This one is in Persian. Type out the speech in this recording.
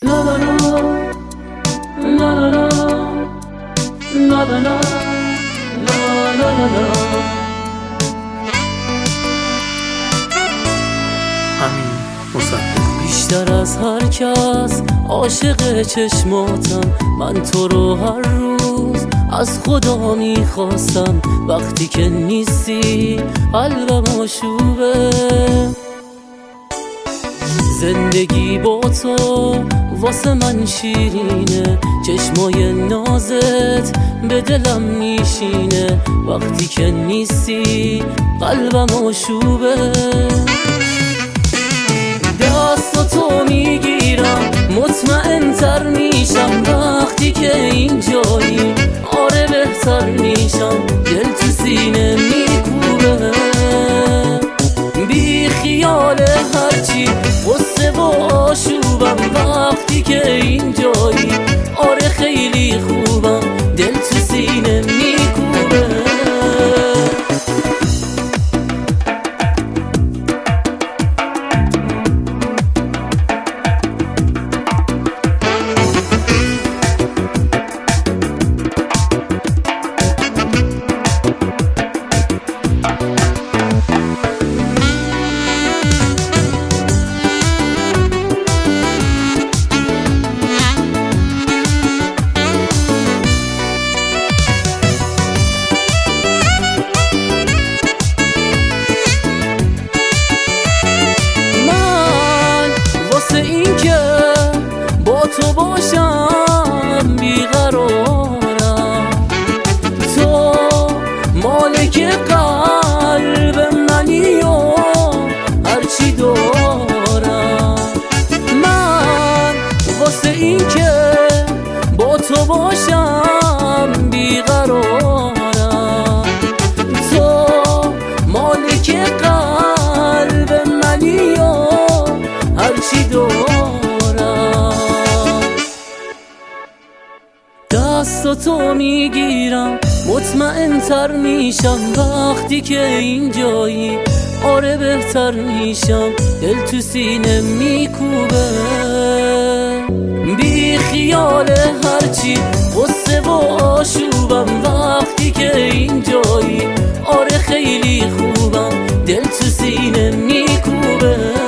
La la la, la la la, la la la, la la la. امین مصدق. بیشتر از هر کس عاشق چشماتم، من تو رو هر روز از خدا میخواستم. وقتی که نیستی قلبم آشوبه، زندگی با تو واسه من شیرینه، چشمای نازت به دلم میشینه. وقتی که نیستی قلبم آشوبه، دستاتو میگیرم مطمئن تر میشم. وقتی که اینجایی آره بهتر میشم. دل تو سینه میکوبه، بی خیال هرچی غصه و آشوبم. وقتی که اینجایی آره خیلی خوبم. دل تو سینه میکوبه. تو باشم بیقرارم، تو مالک قلب منی و هرچی دارم. من واسه این که با تو باشم بیقرارم، تو مالک قلب منی و هرچی دارم. دستاتو میگیرم مطمئن تر میشم. وقتی که اینجایی آره بهتر میشم. دل تو سینه میکوبه، بی خیال هرچی غصه و آشوبم. وقتی که اینجایی آره خیلی خوبم. دل تو سینه میکوبه.